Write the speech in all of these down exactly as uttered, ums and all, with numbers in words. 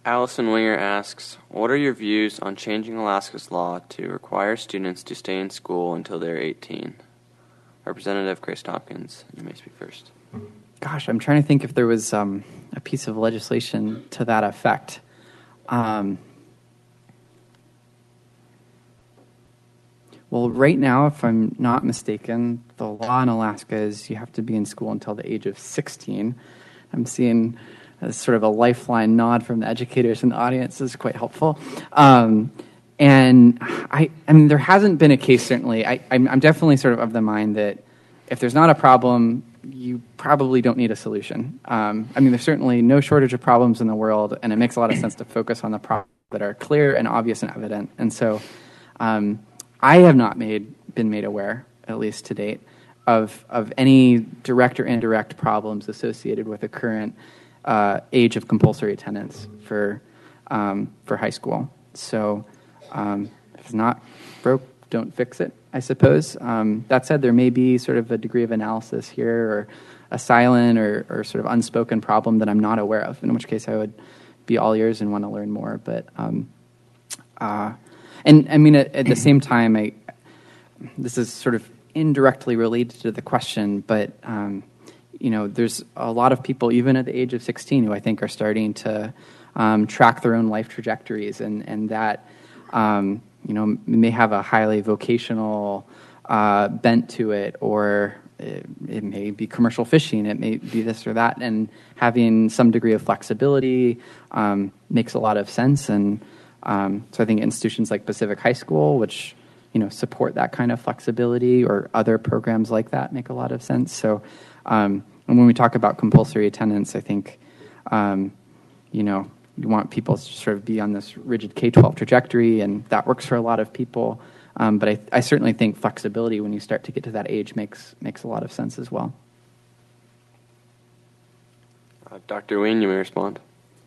Allison Winger asks, what are your views on changing Alaska's law to require students to stay in school until they're eighteen? Representative Grace Tompkins, you may speak first. Gosh, I'm trying to think if there was um, a piece of legislation to that effect. Um, well, right now, if I'm not mistaken, the law in Alaska is you have to be in school until the age of sixteen. I'm seeing a, sort of a lifeline nod from the educators in the audience. This is quite helpful. Um, and I, I mean, there hasn't been a case, certainly. I, I'm, I'm definitely sort of of the mind that if there's not a problem, you probably don't need a solution. Um, I mean, there's certainly no shortage of problems in the world, and it makes a lot of sense to focus on the problems that are clear and obvious and evident. And so um, I have not made been made aware, at least to date, of of any direct or indirect problems associated with the current uh, age of compulsory attendance for um, for high school. So um, if it's not broke, don't fix it, I suppose. Um, that said, there may be sort of a degree of analysis here or a silent or, or sort of unspoken problem that I'm not aware of, in which case I would be all ears and want to learn more. But, um, uh, and I mean, at, at the same time, I, this is sort of indirectly related to the question, but, um, you know, there's a lot of people, even at the age of sixteen, who I think are starting to um, track their own life trajectories, and, and that, um, you know, may have a highly vocational uh, bent to it, or it, it may be commercial fishing, it may be this or that, and having some degree of flexibility um, makes a lot of sense. And um, so I think institutions like Pacific High School, which, you know, support that kind of flexibility, or other programs like that, make a lot of sense. So, um, and when we talk about compulsory attendance, I think, um, you know, you want people to sort of be on this rigid K twelve trajectory, and that works for a lot of people. Um, but I, I certainly think flexibility when you start to get to that age makes makes a lot of sense as well. Uh, Doctor Wien, you may respond.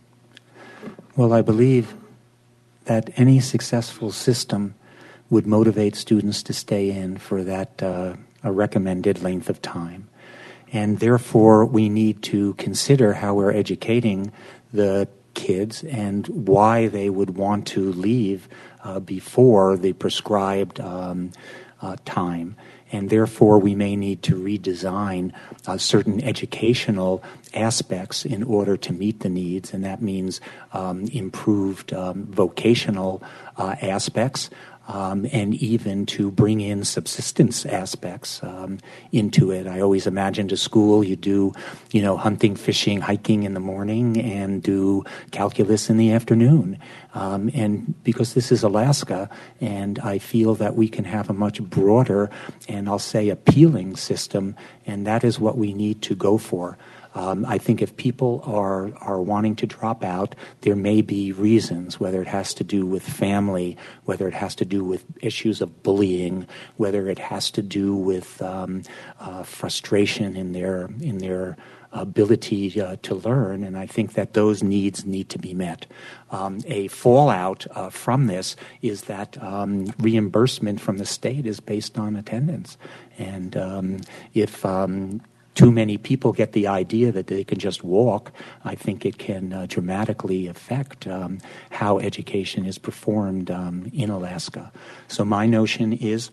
Well, I believe that any successful system would motivate students to stay in for that uh, a recommended length of time. And therefore, we need to consider how we're educating the kids and why they would want to leave uh, before the prescribed um, uh, time. And therefore, we may need to redesign uh, certain educational aspects in order to meet the needs, and that means um, improved um, vocational uh, aspects, Um, and even to bring in subsistence aspects um, into it. I always imagined a school, you do, you know, hunting, fishing, hiking in the morning, and do calculus in the afternoon. Um, and because this is Alaska, and I feel that we can have a much broader and I'll say appealing system, and that is what we need to go for. Um, I think if people are, are wanting to drop out, there may be reasons, whether it has to do with family, whether it has to do with issues of bullying, whether it has to do with um, uh, frustration in their in their ability uh, to learn, and I think that those needs need to be met. Um, a fallout uh, from this is that um, reimbursement from the state is based on attendance, and um, if um, too many people get the idea that they can just walk, I think it can uh, dramatically affect um, how education is performed um, in Alaska. So my notion is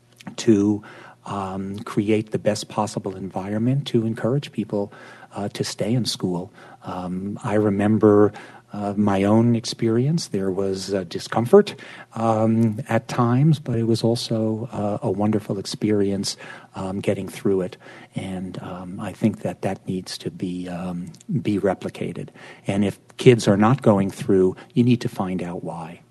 to um, create the best possible environment to encourage people uh, to stay in school. Um, I remember Uh, my own experience. There was uh, discomfort um, at times, but it was also uh, a wonderful experience um, getting through it. And um, I think that that needs to be um, be replicated. And if kids are not going through, you need to find out why.